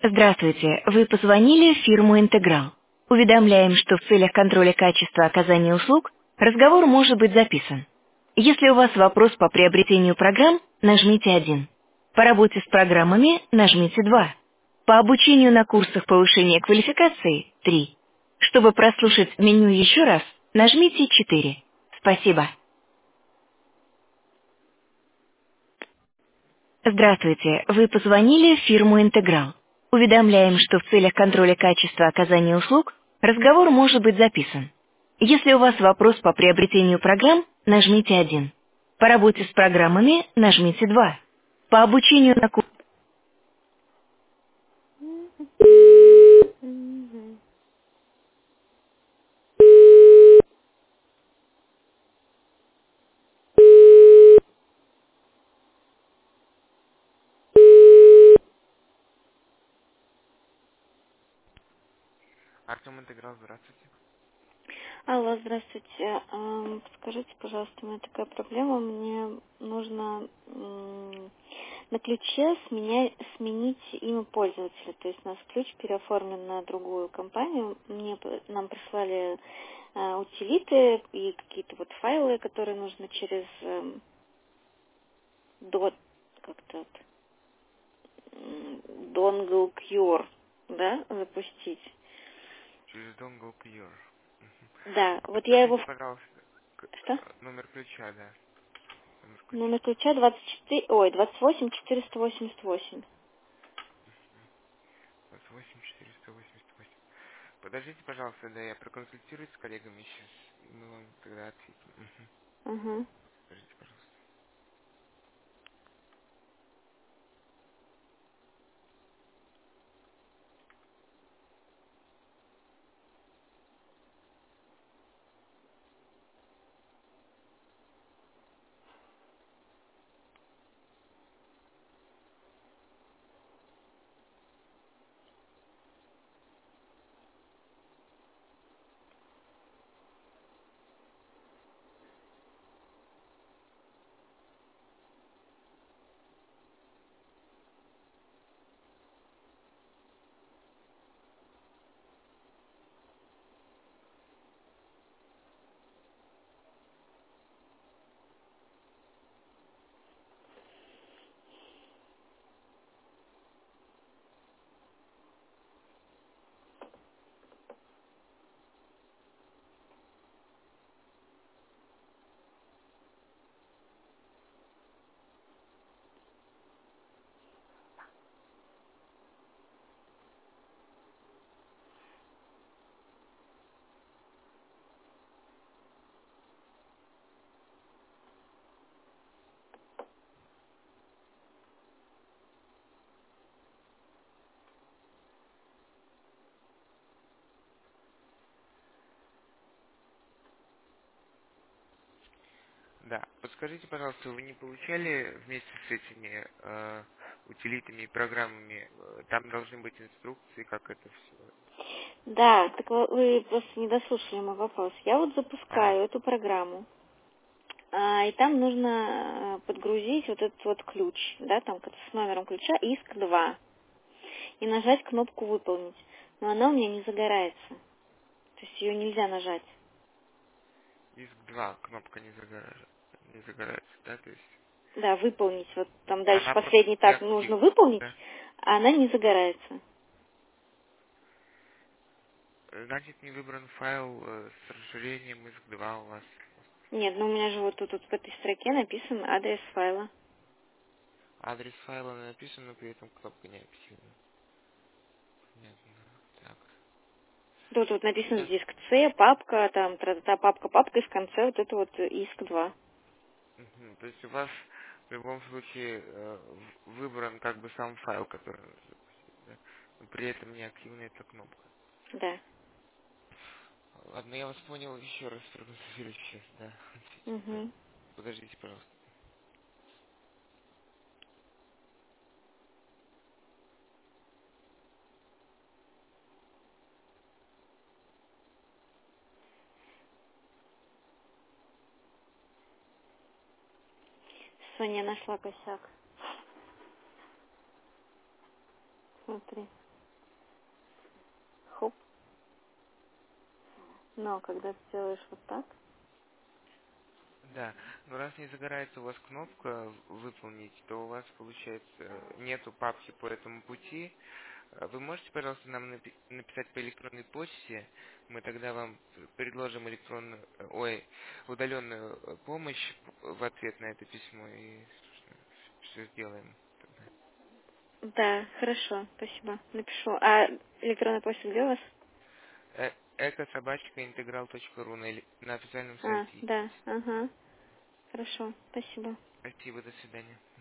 Здравствуйте, вы позвонили в фирму «Интеграл». Уведомляем, что в целях контроля качества оказания услуг разговор может быть записан. Если у вас вопрос по приобретению программ, нажмите 1. По работе с программами нажмите 2. По обучению на курсах повышения квалификации– 3. Чтобы прослушать меню еще раз, нажмите 4. Спасибо. Здравствуйте, вы позвонили в фирму «Интеграл». Уведомляем, что в целях контроля качества оказания услуг разговор может быть записан. Если у вас вопрос по приобретению программ, нажмите 1. По работе с программами нажмите 2. По обучению на курсах... Мгм. Алло, здравствуйте. Подскажите, пожалуйста, у меня такая проблема. Мне нужно на ключе сменить имя пользователя. То есть у нас ключ переоформлен на другую компанию. Нам прислали утилиты и какие-то вот файлы, которые нужно через dot, как-то вот, dongle cure, да, запустить. Да, вот я его... Что? Номер ключа 28 488. Угу. Да, так вы просто не дослушали мой вопрос. Я вот запускаю эту программу, и там нужно подгрузить вот этот вот ключ, да, там с номером ключа ИСК-2, и нажать кнопку «Выполнить». Но она у меня не загорается, то есть ее нельзя нажать. Да, выполнить, вот там дальше последний так нужно выполнить, а она не загорается. Нет, ну у меня же вот тут в этой строке написан адрес файла. Тут вот написано диск С, папка, там, тра-та-та, папка, и в конце вот это вот ИСК-2. Да. Угу. Соня нашла косяк. Смотри. Хоп. Но когда ты делаешь вот так, Да, но раз не загорается у вас кнопка «Выполнить», то у вас, получается, нету папки по этому пути. Вы можете, пожалуйста, нам написать по электронной почте? Мы тогда вам предложим удаленную помощь в ответ на это письмо и все сделаем. да, хорошо, спасибо. Напишу. А электронная почта где у вас? eco@integral.ru на официальном А, сайте. да, ага. Хорошо, спасибо. Спасибо, до свидания.